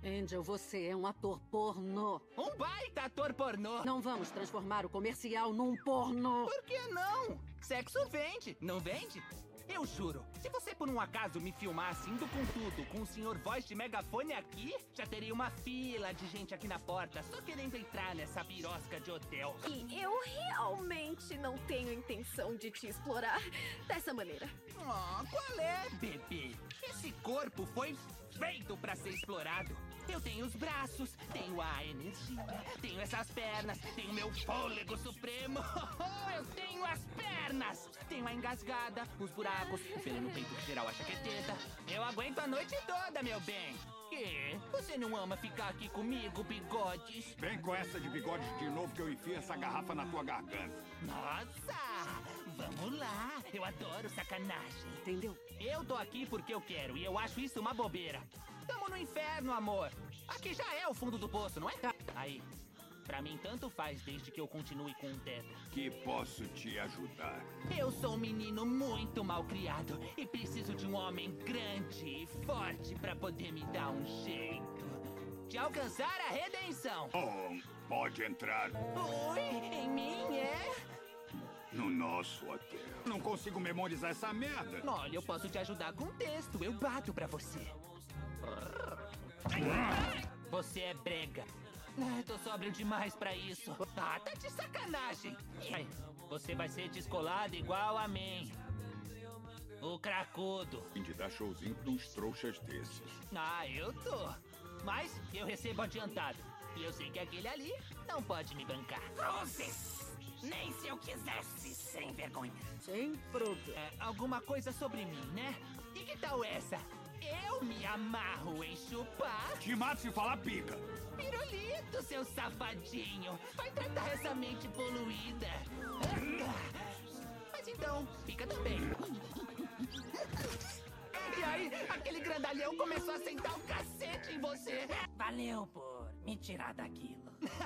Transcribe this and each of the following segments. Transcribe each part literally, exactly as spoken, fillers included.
Angel, você é um ator pornô. Um baita ator pornô. Não vamos transformar o comercial num pornô. Por que não? Sexo vende, não vende? Eu juro, se você por um acaso me filmasse indo com tudo, com o senhor voz de megafone aqui, já teria uma fila de gente aqui na porta só querendo entrar nessa birosca de hotel. E eu realmente não tenho intenção de te explorar dessa maneira. Oh, qual é, bebê? Esse corpo foi feito pra ser explorado. Eu tenho os braços, tenho a energia, tenho essas pernas, tenho meu fôlego supremo. Eu tenho as pernas! Tenho a engasgada, os buracos, o pelo no peito que geral acha que é teta. Eu aguento a noite toda, meu bem. Que? Você não ama ficar aqui comigo, bigodes? Vem com essa de bigodes de novo que eu enfio essa garrafa na tua garganta. Nossa! Vamos lá! Eu adoro sacanagem. Entendeu? Eu tô aqui porque eu quero e eu acho isso uma bobeira. Tamo no inferno, amor. Aqui já é o fundo do poço, não é? Aí, pra mim tanto faz desde que eu continue com um teto. Que posso te ajudar? Eu sou um menino muito mal criado e preciso de um homem grande e forte pra poder me dar um jeito de alcançar a redenção. Oh, pode entrar. Oi, em mim é? No nosso hotel. Não consigo memorizar essa merda. Olha, eu posso te ajudar com texto. Eu bato pra você. Você é brega. Ah, tô sóbrio demais pra isso. Ah, tá de sacanagem. Ai, você vai ser descolado igual a mim. O cracudo. Tem de dar showzinho pra uns trouxas desses. Ah, eu tô. Mas eu recebo adiantado. E eu sei que aquele ali não pode me bancar. Cruzes! Nem se eu quisesse, sem vergonha. Sem problema. É, alguma coisa sobre mim, né? E que tal essa? Eu me amarro em chupar. Te mato se falar pica. Pirulito, seu safadinho. Vai tratar essa mente poluída. Mas então, pica também. E aí, aquele grandalhão começou a sentar o cacete em você. Valeu por me tirar daquilo.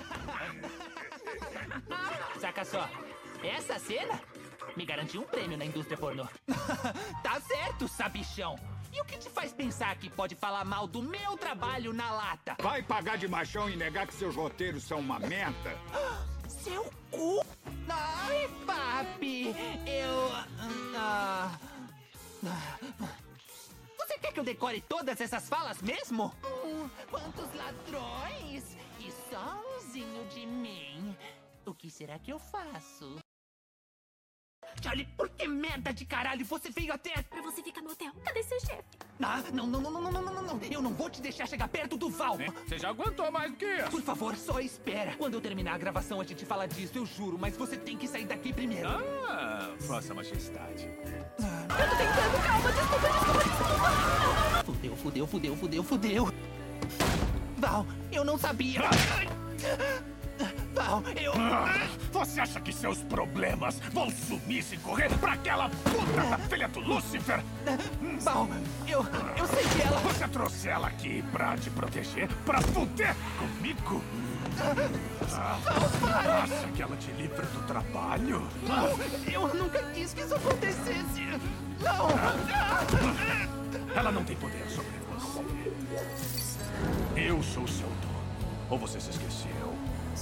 Saca só, essa cena me garantiu um prêmio na indústria pornô. Tá certo, sabichão. E o que te faz pensar que pode falar mal do meu trabalho na lata? Vai pagar de machão e negar que seus roteiros são uma merda? Seu cu? Ai, papi, eu... Ah... Você quer que eu decore todas essas falas mesmo? Hum, quantos ladrões! E só umzinho de mim. O que será que eu faço? Charlie, por que merda de caralho você veio até... Pra você ficar no hotel. Cadê seu chefe? Ah, não, não, não, não, não, não, não, não. Eu não vou te deixar chegar perto do Val. Você já aguentou mais do que isso? Por favor, só espera. Quando eu terminar a gravação, a gente fala disso, eu juro. Mas você tem que sair daqui primeiro. Ah, vossa majestade. Eu tô tentando, calma, desculpa, desculpa, desculpa. Fudeu, fudeu, fudeu, fudeu, fudeu. Val, eu não sabia. Val, eu... Você acha que seus problemas vão sumir se correr pra aquela puta da filha do Lúcifer? Val, eu... eu sei que ela... Você trouxe ela aqui pra te proteger? Pra fuder comigo? Ah, acha que ela te livra do trabalho? Não, eu nunca quis que isso acontecesse. Não. Ela não tem poder sobre você. Eu sou seu dono. Ou você se esqueceu?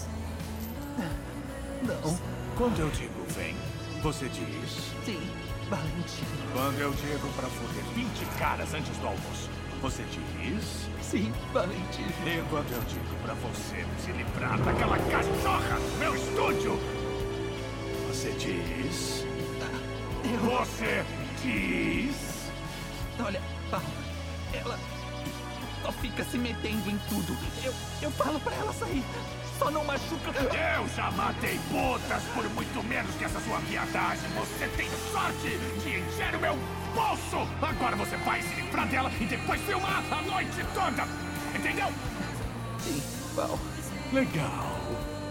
Não. Quando eu digo vem, você diz... Sim, Valentino. Quando eu digo pra foder vinte caras antes do almoço, você diz... Sim, Valentino. E quando eu digo pra você se livrar daquela cachorra no meu estúdio, você diz... Eu... Você diz... Olha, Val, ela só fica se metendo em tudo. Eu, eu falo pra ela sair. Só não machuca. Eu já matei putas por muito menos que essa sua viadagem. Você tem sorte de encher o meu bolso. Agora você vai se livrar dela e depois filmar a noite toda. Entendeu? Sim, Val. Legal.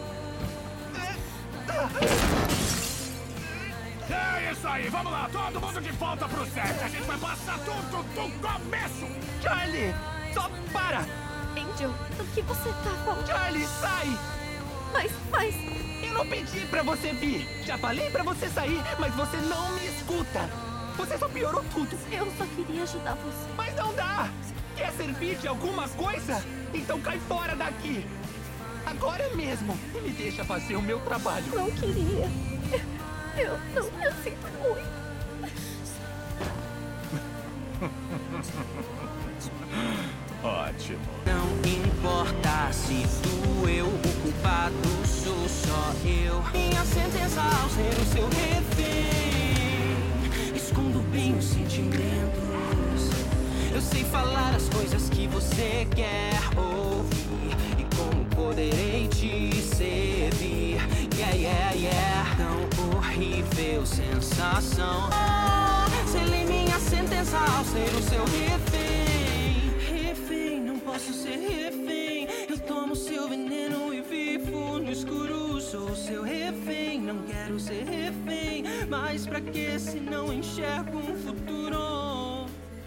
É isso aí, vamos lá. Todo mundo de volta pro set. A gente vai passar tudo do começo. Charlie, só para. Angel, o que você tá falando? Charlie, sai. Mas, mas... Eu não pedi pra você vir. Já falei pra você sair, mas você não me escuta. Você só piorou tudo. Eu só queria ajudar você. Mas não dá. Quer servir de alguma coisa? Então cai fora daqui! Agora mesmo! E me deixa fazer o meu trabalho! Não queria. Eu não me sinto ruim. Ótimo. Não importa se tu, eu, o culpado sou só eu. Minha sentença ao ser o seu refém. Escondo bem os sentimentos. Eu sei falar as coisas que você quer ouvir. E como poderei te servir? Yeah, yeah, yeah. Tão horrível sensação. Oh, selei minha sentença ao ser o seu refém. Refém, não posso ser refém. Eu tomo seu veneno e vivo no escuro. Sou seu refém, não quero ser refém. Mas pra que se não enxergo um futuro?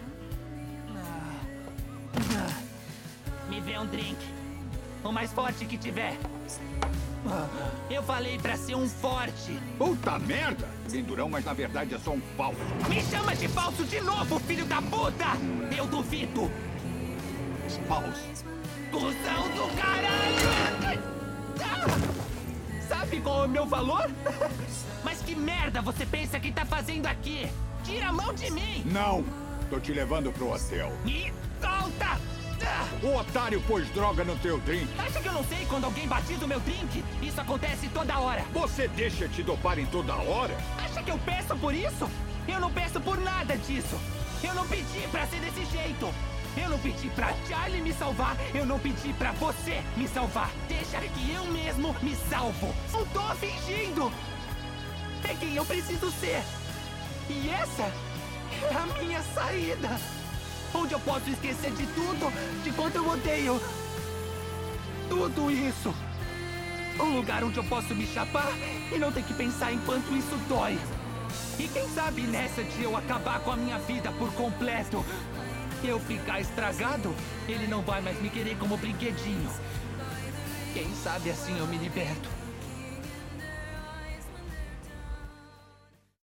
Me vê um drink. O mais forte que tiver. Eu falei pra ser um forte. Puta merda! Lindurão, mas na verdade é só um falso. Me chama de falso de novo, filho da puta! Eu duvido. Falso. Cusão do caralho! Ah! Sabe qual é o meu valor? Mas que merda você pensa que tá fazendo aqui? Tira a mão de mim! Não! Tô te levando pro hotel. Me solta! Ah! O otário pôs droga no teu drink. Acha que eu não sei quando alguém batiza o meu drink? Isso acontece toda hora. Você deixa te dopar em toda hora? Acha que eu peço por isso? Eu não peço por nada disso. Eu não pedi pra ser desse jeito. Eu não pedi pra Charlie me salvar. Eu não pedi pra você me salvar. Deixa que eu mesmo me salvo. Não tô fingindo. É quem eu preciso ser. E essa é a minha saída. Onde eu posso esquecer de tudo, de quanto eu odeio tudo isso. Um lugar onde eu posso me chapar e não ter que pensar em quanto isso dói. E quem sabe nessa de eu acabar com a minha vida por completo, eu ficar estragado, ele não vai mais me querer como brinquedinho. Quem sabe assim eu me liberto.